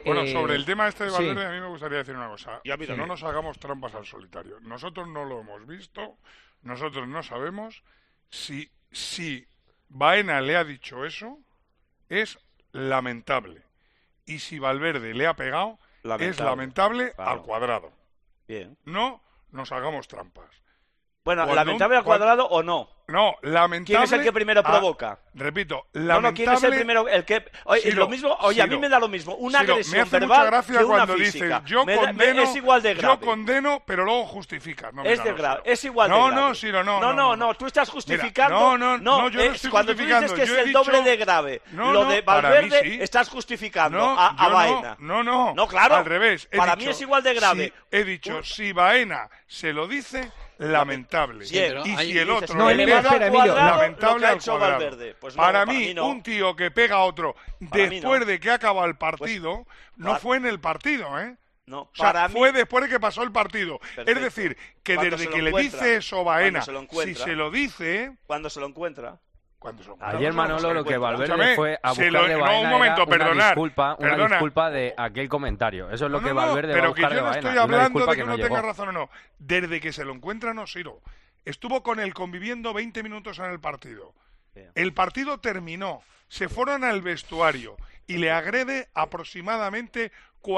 Bueno, sobre el tema este de Valverde, sí. a mí me gustaría decir una cosa. Y a mí también. No nos hagamos trampas al solitario. Nosotros no lo hemos visto, nosotros no sabemos si Baena le ha dicho eso, es lamentable. Y si Valverde le ha pegado, es lamentable claro. al cuadrado. Bien. No nos hagamos trampas. Bueno, ¿lamentable al cuadrado o no? No, lamentable... ¿Quién es el que primero provoca? Repito, lamentable... No, ¿quién es el primero? El que... Oye, Ciro, lo mismo, oye, a mí Ciro, me da lo mismo. Una Ciro, agresión me hace verbal mucha gracia que una cuando física. dices, yo condeno, es igual de grave. Yo condeno, pero luego justificas. No, Es de grave, es igual de grave. No, Ciro, No, tú estás justificando... Mira, no, yo no estoy cuando justificando. Tú dices que yo es el doble de grave. Lo de Valverde, sí. estás justificando No, a Baena. No, claro. Al revés. Para mí es igual de grave. He dicho, si Baena se lo dice, lamentable. Sí, y si el otro no, le Emilio, pega, espera, Emilio. lamentable al cuadrado. Valverde. Pues no, para mí, no. un tío que pega a otro después no. de que acaba el partido, Pues, no fue en el partido, ¿eh? No, O sea, para mí... fue después de que pasó el partido. Perfecto. Es decir, que Cuando desde se que lo le encuentra, dice eso Baena, cuando se lo si encuentra, se lo dice... Cuando se lo encuentra... Cuando se lo Ayer Manolo lo que Valverde Escúchame, fue a se buscarle lo- Baena no, un momento, era perdonad, una disculpa de aquel comentario. Eso es lo que Valverde va a pero que buscar yo de no Baena. estoy y una hablando disculpa de que no uno tenga llegó. razón o no. Desde que se lo encuentra, no, Ciro. Estuvo con él conviviendo 20 minutos en el partido. Bien. El partido terminó, se fueron al vestuario y le agrede aproximadamente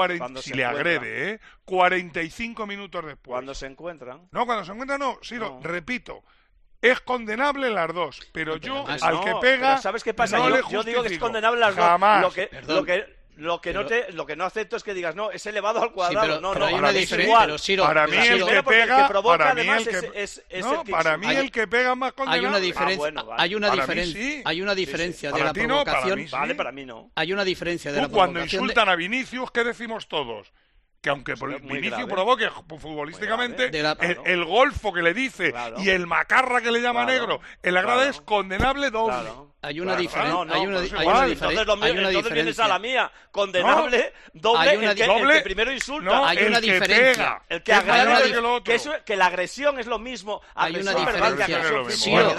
45 minutos después. Cuando se encuentran... No, cuando se encuentran no, Ciro, No. repito. Es condenable las dos, pero yo además, al que pega pero ¿sabes qué pasa? no le Yo digo que es justifico. condenable las Jamás. dos. Lo que no acepto es que digas, no, es elevado al cuadrado. pero hay para una mí es diferencia. igual. Pero Ciro, Para mí el que pega, provoca para mí además el que es no, el que para mí insulta. el que pega es más hay condenable. una diferencia, bueno, vale. hay una Para mí diferencia, sí. hay una diferencia de Para la ti no, para provocación. mí sí. Vale, para mí no. Hay una diferencia de la Cuando provocación. insultan a Vinicius, ¿qué decimos todos? Que aunque Eso es muy Vinicius grave. provoque futbolísticamente, Muy grave. el golfo que le dice Claro. y el macarra que le llama Claro. negro en la grada Claro. es condenable doble. Claro. Hay una Claro, diferencia. No, hay una, pues hay igual. una Entonces, diferencia. entonces vienes a la mía. Condenable, doble, Hay una el que doble- primero insulta. No, Hay el una que diferencia. pega. El que Es agrede, más grave que lo otro. que la agresión es lo mismo. Hay una Agresión verbal que diferencia. agresión Sí, física. Ciro,